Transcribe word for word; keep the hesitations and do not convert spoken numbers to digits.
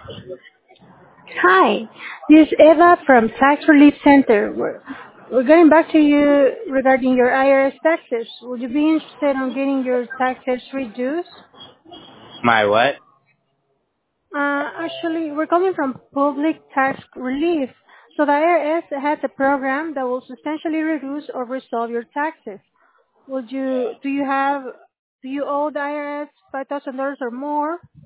Hi, this is Eva from Tax Relief Center. We're, we're getting back to you regarding your I R S taxes. Would you be interested in getting your taxes reduced? My what? Uh, actually, we're coming from Public Tax Relief. So the I R S has a program that will substantially reduce or resolve your taxes. Would you, do you have, do you owe the I R S five thousand dollars or more?